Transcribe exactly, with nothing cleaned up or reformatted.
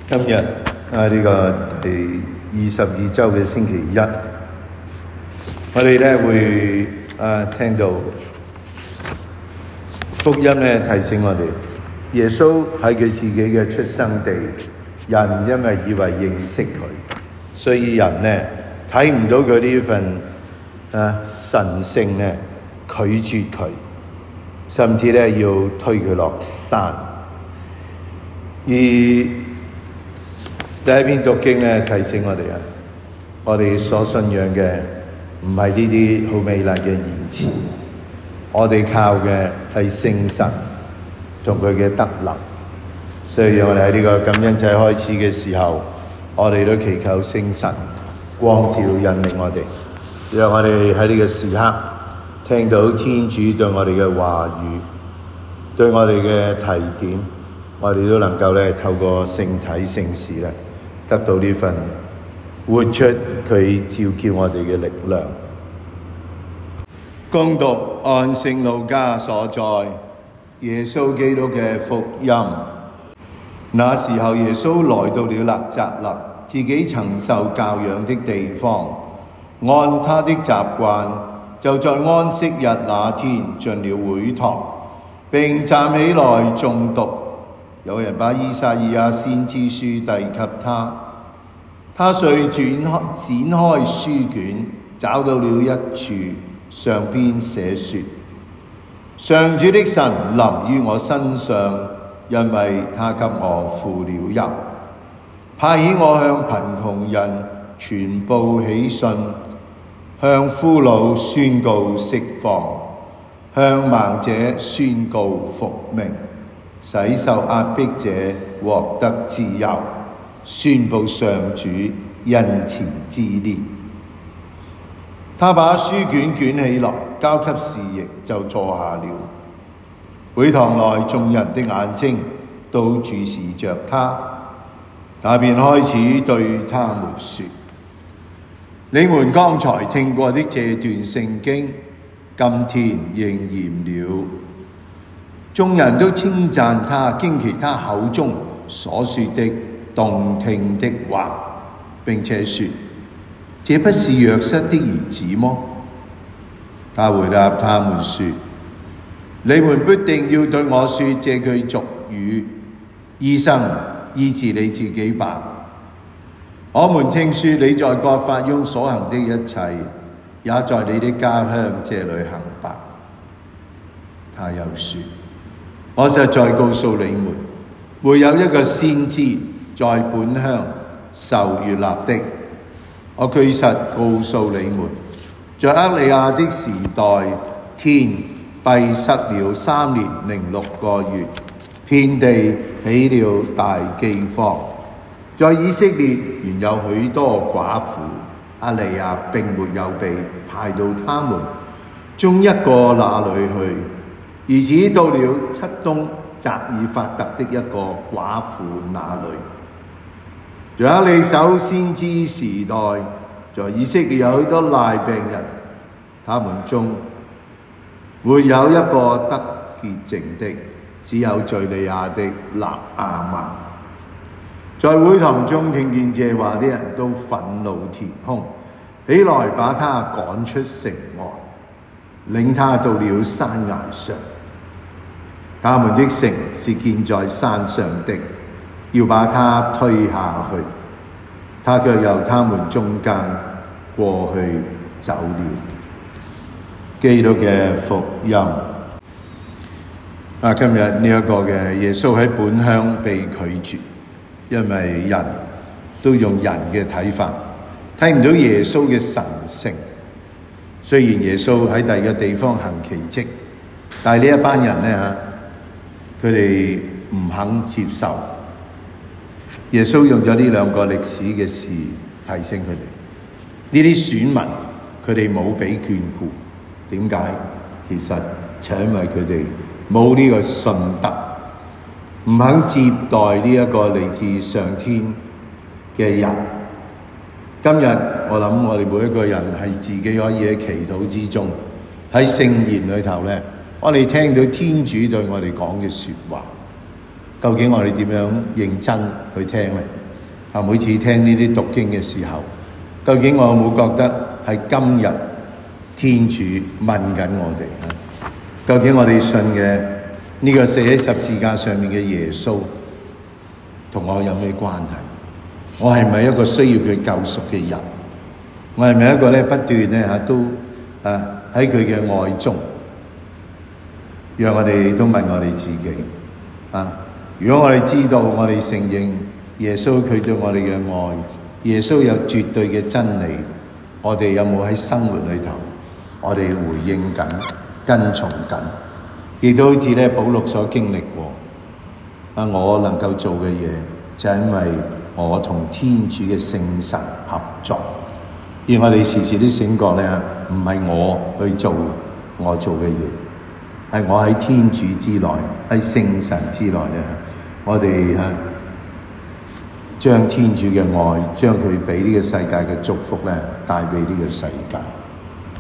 今日啊，呢個第二十二周嘅星期一，我哋咧會啊聽到福音咧提醒我哋，耶穌喺佢自己嘅出生地，人因為以為認識佢，所以人咧睇唔到佢呢份啊神聖咧，拒絕佢，甚至咧要推佢落山。而第一篇讀經咧提醒我哋啊，我哋所信仰嘅唔係呢啲好美麗嘅言辭，我哋靠嘅係聖神同佢嘅德能。所以讓我哋喺呢個感恩祭開始嘅時候，我哋都祈求聖神光照引領我哋，讓我哋喺呢個時刻聽到天主對我哋嘅話語，對我哋嘅提點，我哋都能夠咧透過聖體聖事咧，得到呢份活出佢召叫我哋嘅力量。恭讀按聖路加所載耶穌基督嘅福音。那時候耶穌來到了納匝肋，自己曾受教養的地方，按他的習慣，就在安息日那天進了會堂，並站起來誦讀。有人把依撒意亞先知書遞給他，他遂轉開展開書卷，找到了一處，上邊寫說：上主的神臨於我身上，因為他給我付了油，派遣我向貧窮人傳報喜訊，向俘虜宣告釋放，向盲者宣告復明，使受壓迫者獲得自由，宣佈上主恩慈之年。他把書卷捲起來，交給侍役，就坐下了。會堂內眾人的眼睛都注視着他，他便開始對他們說：你們剛才聽過的這段聖經，今天應驗了。眾人都稱讚他，驚奇他口中所說的動聽的話，並且說：這不是若瑟的兒子麼？他回答他們說：你們不定要對我說這句俗語，醫生，醫治你自己吧。我們聽說你在葛法翁所行的一切，也在你的家鄉這裏行吧。他又說：我實在告訴你們，沒有一個先知在本鄉受悅納的。我據實告訴你們，在厄利亞的時代，天閉塞了三年零六個月，遍地起了大饑荒。在以色列原有許多寡婦，厄利亞並沒有被派到他們中一個那裏去。如此到了漆冬匝爾法特的一個寡婦那裏。在厄里叟先知時代，在以色列有許多癩病人，他們中沒有一個得潔淨的，只有敘利亞的納亞曼。在會堂中聽見這話的人都憤怒填胸，起來把他趕出城外，領他到了山崖上。他們的城是建在山上的，要把他推下去，他卻由他們中間過去走了。基督嘅福音。啊，今日呢一個嘅耶穌喺本鄉被拒絕，因為人都用人嘅睇法，睇唔到耶穌嘅神聖。雖然耶穌喺第二個地方行奇蹟，但係呢一班人呢，嚇，佢哋唔肯接受。耶穌用咗呢兩個歷史嘅事提醒佢哋，呢啲選民佢哋冇俾眷顧。點解？其實就因為佢哋冇呢個信德，唔肯接待呢一個嚟自上天嘅人。今日我諗我哋每一個人係自己可以喺祈禱之中，喺聖言裏頭咧，我哋聽到天主對我哋講嘅說話。 究竟我哋點樣認真去聽呢？啊，每次聽呢啲讀經嘅時候，究竟我有冇覺得係今日天主問緊我哋啊？究竟我哋信嘅呢個死喺十字架上面嘅耶穌，同我有咩關係？我係咪一個需要佢救贖嘅人？我係咪一個咧不斷咧嚇都啊喺佢嘅愛中？讓我哋都問我哋自己啊！如果我哋知道，我哋承認耶穌佢對我哋嘅愛，耶穌有絕對嘅真理，我哋有冇喺生活裏頭，我哋回應緊、跟從緊？亦都好似咧保祿所經歷過啊！我能夠做嘅嘢，就係因為我同天主嘅聖神合作。而我哋時時都醒覺咧，唔係我去做我做嘅嘢，係我喺天主之內，喺聖神之內咧，我哋啊將天主嘅愛，將佢俾呢個世界嘅祝福咧，帶俾呢個世界。